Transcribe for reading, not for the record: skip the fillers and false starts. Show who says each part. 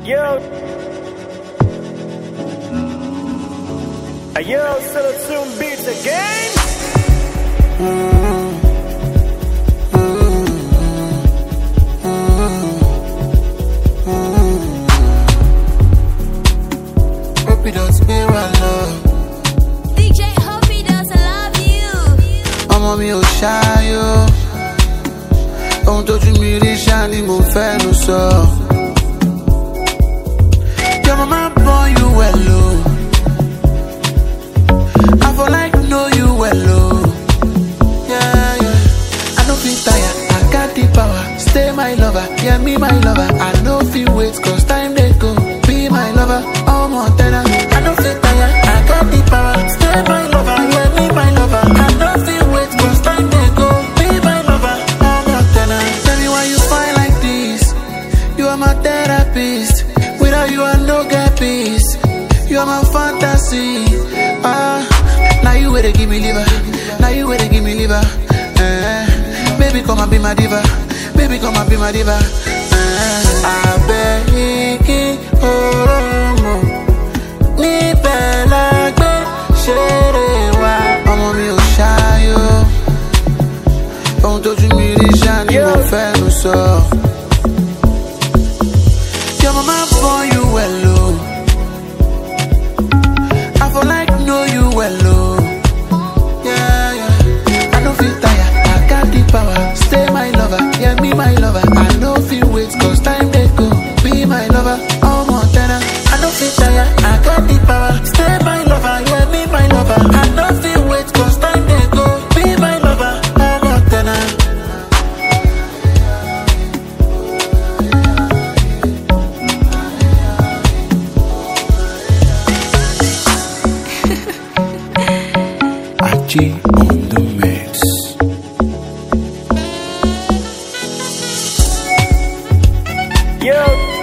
Speaker 1: Yo. Yo, Silicon Beats again.
Speaker 2: Hope it does me well, love.
Speaker 3: DJ Hope he does love you.
Speaker 2: Ọmọ mi ò ṣáyó. Ohun tójú mi rí ṣá ni mo fẹ́ ló sọ. Your mama born you well, oh. I for like know you well, oh. Yeah, yeah. I no fit tire, I got the power. Stay my lover, yeah me my lover. I no fit wait, cause time they go. Be my lover, all more than I no fit tire, I got the power. Stay my lover, yeah me my lover. I no fit wait, cause time they go. Be my lover, all more than I. Tell me why you find like this. You are my therapist. Without you I no get peace. You are my fantasy. Now you where they give me liver. Now you where they give me liver. Baby come and be my diva. Baby come and be my diva. I beg you, oh, ni bella gbe shere wa. Ọmọ mi ò ṣáyó. Ohun tójú mi rí ṣá ni mo fẹ́ ló sọ. Your mama born you well, oh. I for like know you well, oh. Yeah, yeah. I no fit tire, I got the power. Stay my lover, yeah me my lover. I no fit wait, cause time they go. Be my lover, all more than I no fit tire, I got the power. Stay my lover, yeah me my lover. I no fit wait, cause time they go. Be my lover, all more than G on the mix.
Speaker 1: Yo.